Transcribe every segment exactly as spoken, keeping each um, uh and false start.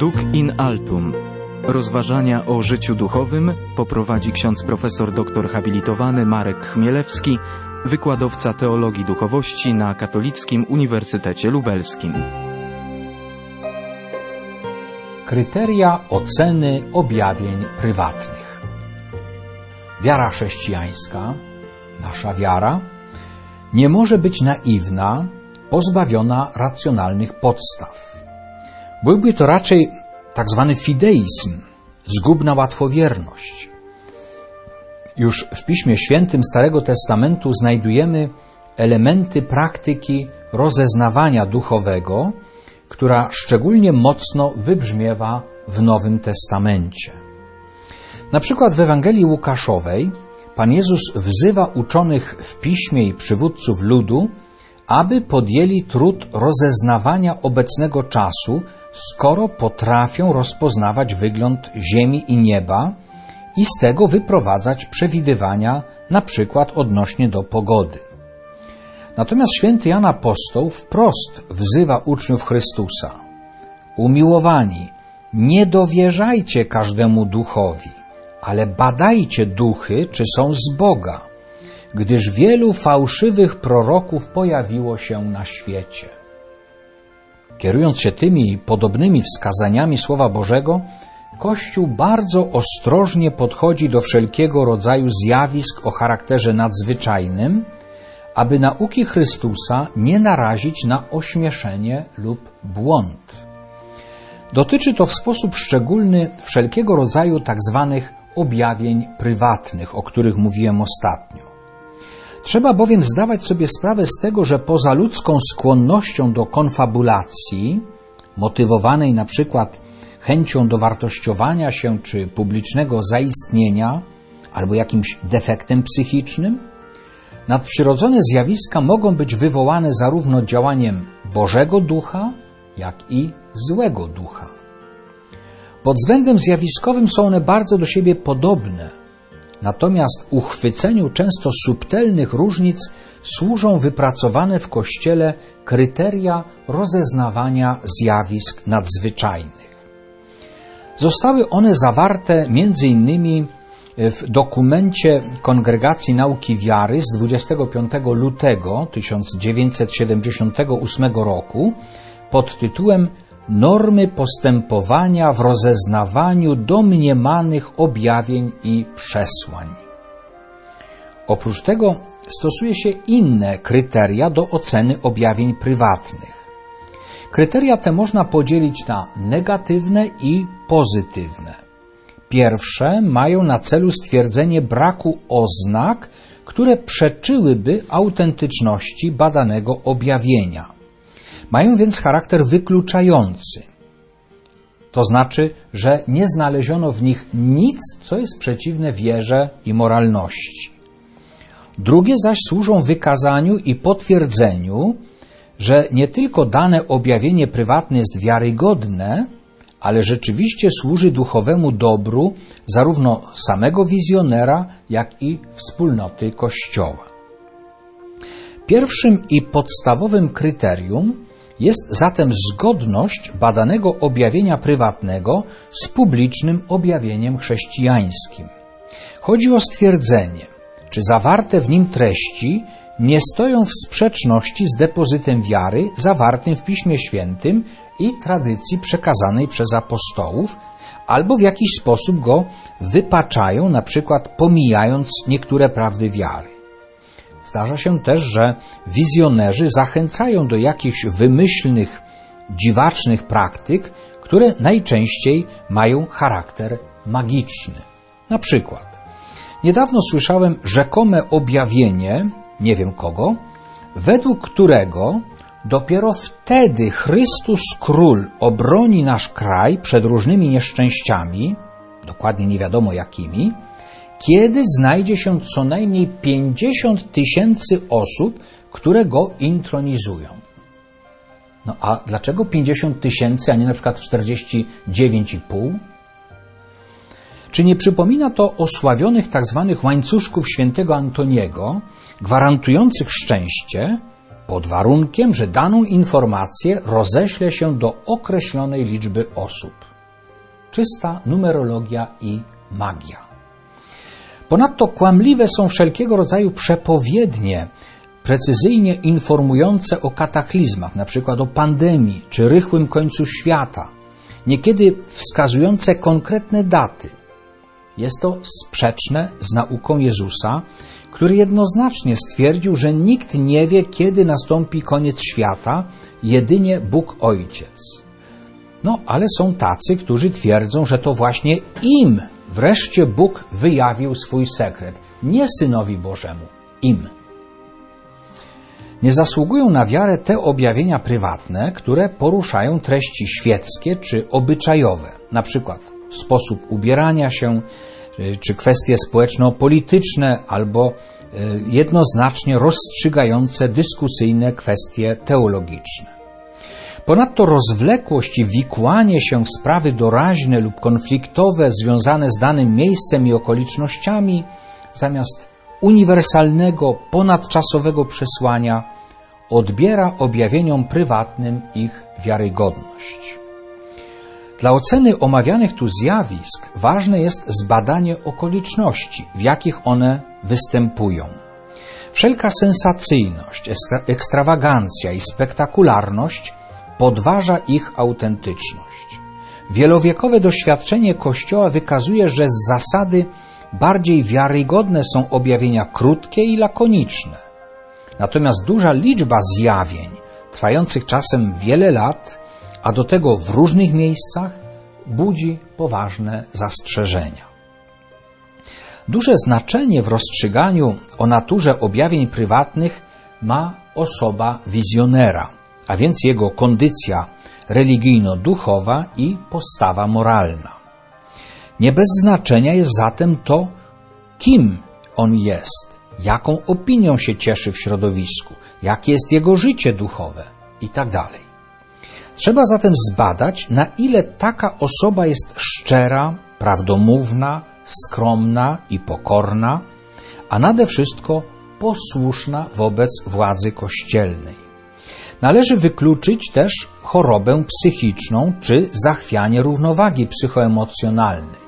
Duc in altum. Rozważania o życiu duchowym poprowadzi ksiądz profesor doktor habilitowany Marek Chmielewski, wykładowca teologii duchowości na Katolickim Uniwersytecie Lubelskim. Kryteria oceny objawień prywatnych. Wiara chrześcijańska, nasza wiara, nie może być naiwna, pozbawiona racjonalnych podstaw. Byłby to raczej tak zwany fideizm, zgubna łatwowierność. Już w Piśmie Świętym Starego Testamentu znajdujemy elementy praktyki rozeznawania duchowego, która szczególnie mocno wybrzmiewa w Nowym Testamencie. Na przykład w Ewangelii Łukaszowej Pan Jezus wzywa uczonych w Piśmie i przywódców ludu, aby podjęli trud rozeznawania obecnego czasu, skoro potrafią rozpoznawać wygląd ziemi i nieba i z tego wyprowadzać przewidywania, na przykład odnośnie do pogody. Natomiast święty Jan Apostoł wprost wzywa uczniów Chrystusa: umiłowani, nie dowierzajcie każdemu duchowi, ale badajcie duchy, czy są z Boga, gdyż wielu fałszywych proroków pojawiło się na świecie. Kierując się tymi podobnymi wskazaniami Słowa Bożego, Kościół bardzo ostrożnie podchodzi do wszelkiego rodzaju zjawisk o charakterze nadzwyczajnym, aby nauki Chrystusa nie narazić na ośmieszenie lub błąd. Dotyczy to w sposób szczególny wszelkiego rodzaju tak zwanych objawień prywatnych, o których mówiłem ostatnio. Trzeba bowiem zdawać sobie sprawę z tego, że poza ludzką skłonnością do konfabulacji, motywowanej na przykład chęcią dowartościowania się czy publicznego zaistnienia, albo jakimś defektem psychicznym, nadprzyrodzone zjawiska mogą być wywołane zarówno działaniem Bożego Ducha, jak i złego ducha. Pod względem zjawiskowym są one bardzo do siebie podobne, natomiast uchwyceniu często subtelnych różnic służą wypracowane w Kościele kryteria rozeznawania zjawisk nadzwyczajnych. Zostały one zawarte między innymi w dokumencie Kongregacji Nauki Wiary z dwudziestego piątego lutego tysiąc dziewięćset siedemdziesiątego ósmego roku pod tytułem Normy postępowania w rozeznawaniu domniemanych objawień i przesłań. Oprócz tego stosuje się inne kryteria do oceny objawień prywatnych. Kryteria te można podzielić na negatywne i pozytywne. Pierwsze mają na celu stwierdzenie braku oznak, które przeczyłyby autentyczności badanego objawienia. Mają więc charakter wykluczający. To znaczy, że nie znaleziono w nich nic, co jest przeciwne wierze i moralności. Drugie zaś służą wykazaniu i potwierdzeniu, że nie tylko dane objawienie prywatne jest wiarygodne, ale rzeczywiście służy duchowemu dobru zarówno samego wizjonera, jak i wspólnoty Kościoła. Pierwszym i podstawowym kryterium jest zatem zgodność badanego objawienia prywatnego z publicznym objawieniem chrześcijańskim. Chodzi o stwierdzenie, czy zawarte w nim treści nie stoją w sprzeczności z depozytem wiary zawartym w Piśmie Świętym i tradycji przekazanej przez apostołów, albo w jakiś sposób go wypaczają, na przykład pomijając niektóre prawdy wiary. Zdarza się też, że wizjonerzy zachęcają do jakichś wymyślnych, dziwacznych praktyk, które najczęściej mają charakter magiczny. Na przykład, niedawno słyszałem rzekome objawienie, nie wiem kogo, według którego dopiero wtedy Chrystus Król obroni nasz kraj przed różnymi nieszczęściami, dokładnie nie wiadomo jakimi, kiedy znajdzie się co najmniej pięćdziesiąt tysięcy osób, które go intronizują. No a dlaczego pięćdziesiąt tysięcy, a nie na przykład czterdzieści dziewięć i pół? Czy nie przypomina to osławionych tak zwanych łańcuszków świętego Antoniego, gwarantujących szczęście, pod warunkiem, że daną informację roześle się do określonej liczby osób? czysta numerologia i magia. Ponadto kłamliwe są wszelkiego rodzaju przepowiednie, precyzyjnie informujące o kataklizmach, np. o pandemii czy rychłym końcu świata, niekiedy wskazujące konkretne daty. Jest to sprzeczne z nauką Jezusa, który jednoznacznie stwierdził, że nikt nie wie, kiedy nastąpi koniec świata, jedynie Bóg Ojciec. No, ale są tacy, którzy twierdzą, że to właśnie im wreszcie Bóg wyjawił swój sekret, nie Synowi Bożemu, im. Nie zasługują na wiarę te objawienia prywatne, które poruszają treści świeckie czy obyczajowe, na przykład sposób ubierania się, czy kwestie społeczno-polityczne, albo jednoznacznie rozstrzygające dyskusyjne kwestie teologiczne. Ponadto rozwlekłość i wikłanie się w sprawy doraźne lub konfliktowe związane z danym miejscem i okolicznościami, zamiast uniwersalnego, ponadczasowego przesłania, odbiera objawieniom prywatnym ich wiarygodność. Dla oceny omawianych tu zjawisk ważne jest zbadanie okoliczności, w jakich one występują. Wszelka sensacyjność, ekstrawagancja i spektakularność podważa ich autentyczność. Wielowiekowe doświadczenie Kościoła wykazuje, że z zasady bardziej wiarygodne są objawienia krótkie i lakoniczne. Natomiast duża liczba zjawień, trwających czasem wiele lat, a do tego w różnych miejscach, budzi poważne zastrzeżenia. Duże znaczenie w rozstrzyganiu o naturze objawień prywatnych ma osoba wizjonera, a więc jego kondycja religijno-duchowa i postawa moralna. Nie bez znaczenia jest zatem to, kim on jest, jaką opinią się cieszy w środowisku, jakie jest jego życie duchowe itd. Trzeba zatem zbadać, na ile taka osoba jest szczera, prawdomówna, skromna i pokorna, a nade wszystko posłuszna wobec władzy kościelnej. Należy wykluczyć też chorobę psychiczną czy zachwianie równowagi psychoemocjonalnej.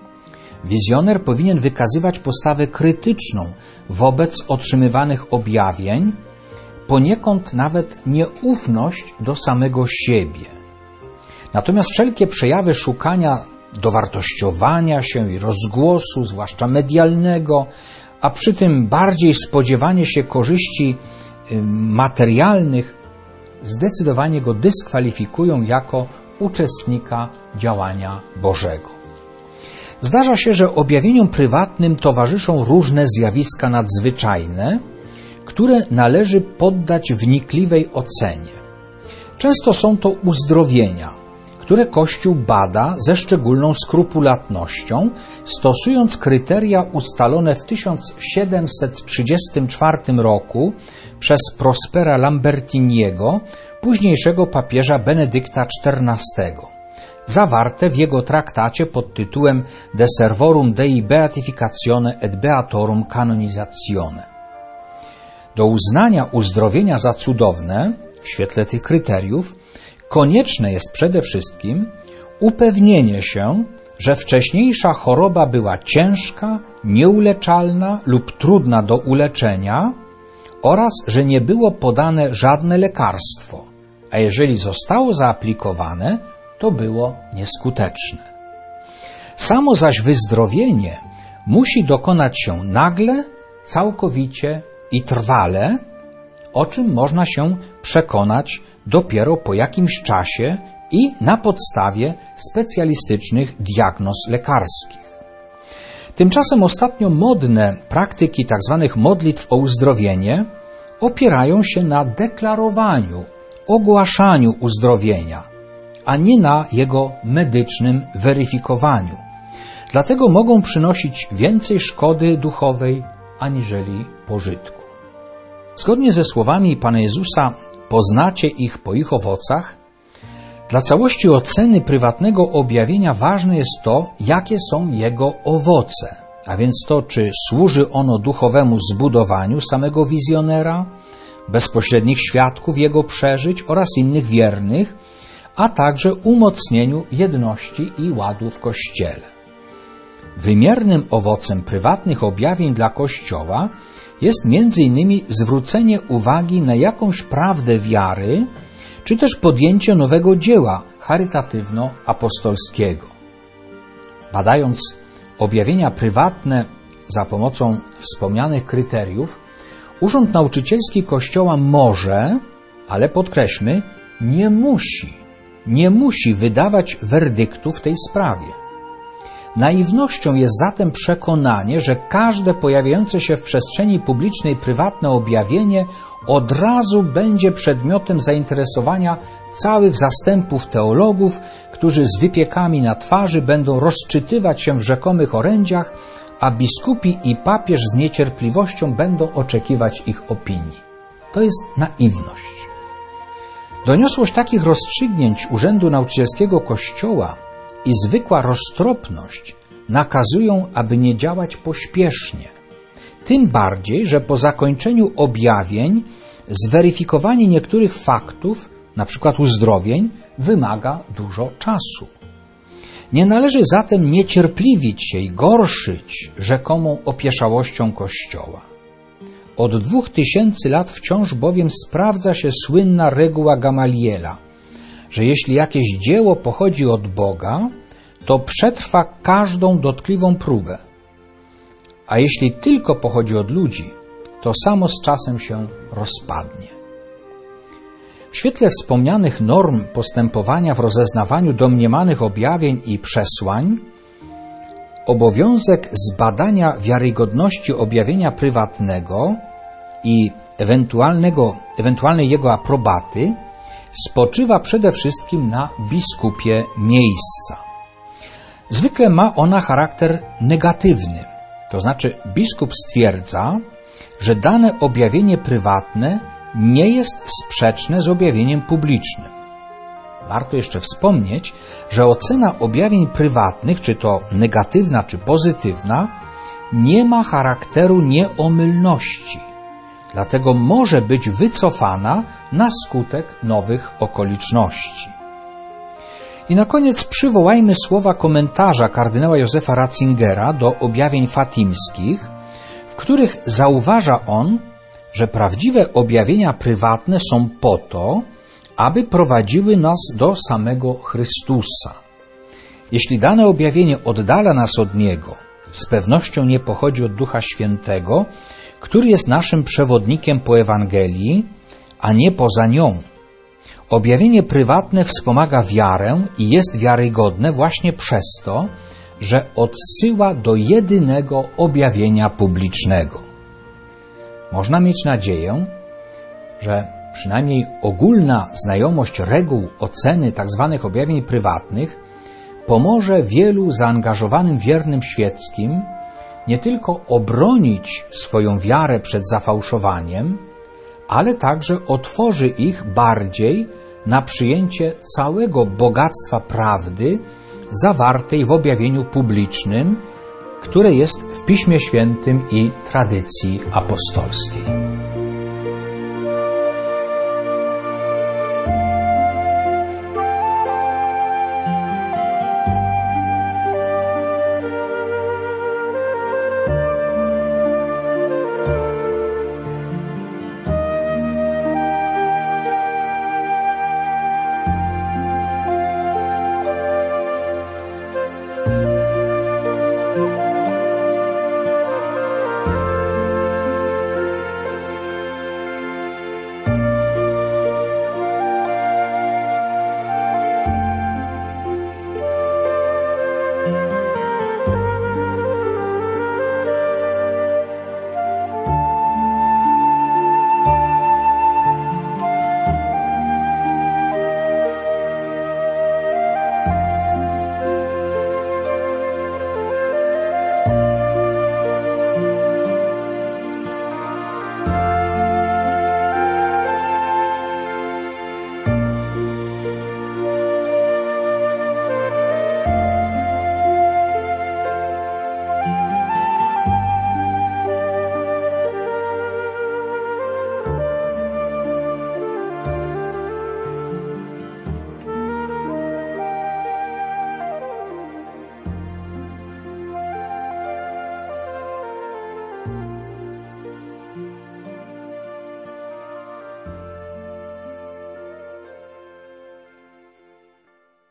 Wizjoner powinien wykazywać postawę krytyczną wobec otrzymywanych objawień, poniekąd nawet nieufność do samego siebie. Natomiast wszelkie przejawy szukania dowartościowania się i rozgłosu, zwłaszcza medialnego, a przy tym bardziej spodziewanie się korzyści materialnych, zdecydowanie go dyskwalifikują jako uczestnika działania Bożego. Zdarza się, że objawieniom prywatnym towarzyszą różne zjawiska nadzwyczajne, które należy poddać wnikliwej ocenie. Często są to uzdrowienia, które Kościół bada ze szczególną skrupulatnością, stosując kryteria ustalone w tysiąc siedemset trzydziestym czwartym roku przez Prospera Lambertiniego, późniejszego papieża Benedykta czternastego, zawarte w jego traktacie pod tytułem De Servorum Dei Beatificatione et Beatorum Canonizatione. Do uznania uzdrowienia za cudowne, w świetle tych kryteriów, konieczne jest przede wszystkim upewnienie się, że wcześniejsza choroba była ciężka, nieuleczalna lub trudna do uleczenia oraz, że nie było podane żadne lekarstwo, a jeżeli zostało zaaplikowane, to było nieskuteczne. Samo zaś wyzdrowienie musi dokonać się nagle, całkowicie i trwale, o czym można się przekonać dopiero po jakimś czasie i na podstawie specjalistycznych diagnoz lekarskich. Tymczasem ostatnio modne praktyki tzw. modlitw o uzdrowienie opierają się na deklarowaniu, ogłaszaniu uzdrowienia, a nie na jego medycznym weryfikowaniu. Dlatego mogą przynosić więcej szkody duchowej aniżeli pożytku. Zgodnie ze słowami Pana Jezusa, poznacie ich po ich owocach, dla całości oceny prywatnego objawienia ważne jest to, jakie są jego owoce, a więc to, czy służy ono duchowemu zbudowaniu samego wizjonera, bezpośrednich świadków jego przeżyć oraz innych wiernych, a także umocnieniu jedności i ładu w Kościele. Wymiernym owocem prywatnych objawień dla Kościoła jest między innymi zwrócenie uwagi na jakąś prawdę wiary, czy też podjęcie nowego dzieła charytatywno-apostolskiego. Badając objawienia prywatne za pomocą wspomnianych kryteriów, Urząd Nauczycielski Kościoła może, ale podkreślmy, nie musi, nie musi wydawać werdyktu w tej sprawie. Naiwnością jest zatem przekonanie, że każde pojawiające się w przestrzeni publicznej prywatne objawienie od razu będzie przedmiotem zainteresowania całych zastępów teologów, którzy z wypiekami na twarzy będą rozczytywać się w rzekomych orędziach, a biskupi i papież z niecierpliwością będą oczekiwać ich opinii. To jest naiwność. Doniosłość takich rozstrzygnięć Urzędu Nauczycielskiego Kościoła i zwykła roztropność nakazują, aby nie działać pośpiesznie. Tym bardziej, że po zakończeniu objawień zweryfikowanie niektórych faktów, na przykład uzdrowień, wymaga dużo czasu. Nie należy zatem niecierpliwić się i gorszyć rzekomą opieszałością Kościoła. Od dwóch tysięcy lat wciąż bowiem sprawdza się słynna reguła Gamaliela, że jeśli jakieś dzieło pochodzi od Boga, to przetrwa każdą dotkliwą próbę. A jeśli tylko pochodzi od ludzi, to samo z czasem się rozpadnie. W świetle wspomnianych norm postępowania w rozeznawaniu domniemanych objawień i przesłań, obowiązek zbadania wiarygodności objawienia prywatnego i ewentualnego, ewentualnej jego aprobaty spoczywa przede wszystkim na biskupie miejsca. Zwykle ma ona charakter negatywny, to znaczy biskup stwierdza, że dane objawienie prywatne nie jest sprzeczne z objawieniem publicznym. Warto jeszcze wspomnieć, że ocena objawień prywatnych, czy to negatywna, czy pozytywna, nie ma charakteru nieomylności, dlatego może być wycofana na skutek nowych okoliczności. I na koniec przywołajmy słowa komentarza kardynała Józefa Ratzingera do objawień fatimskich, w których zauważa on, że prawdziwe objawienia prywatne są po to, aby prowadziły nas do samego Chrystusa. Jeśli dane objawienie oddala nas od Niego, z pewnością nie pochodzi od Ducha Świętego, który jest naszym przewodnikiem po Ewangelii, a nie poza nią. Objawienie prywatne wspomaga wiarę i jest wiarygodne właśnie przez to, że odsyła do jedynego objawienia publicznego. Można mieć nadzieję, że przynajmniej ogólna znajomość reguł oceny tzw. objawień prywatnych pomoże wielu zaangażowanym wiernym świeckim nie tylko obronić swoją wiarę przed zafałszowaniem, ale także otworzy ich bardziej na przyjęcie całego bogactwa prawdy zawartej w objawieniu publicznym, które jest w Piśmie Świętym i tradycji apostolskiej.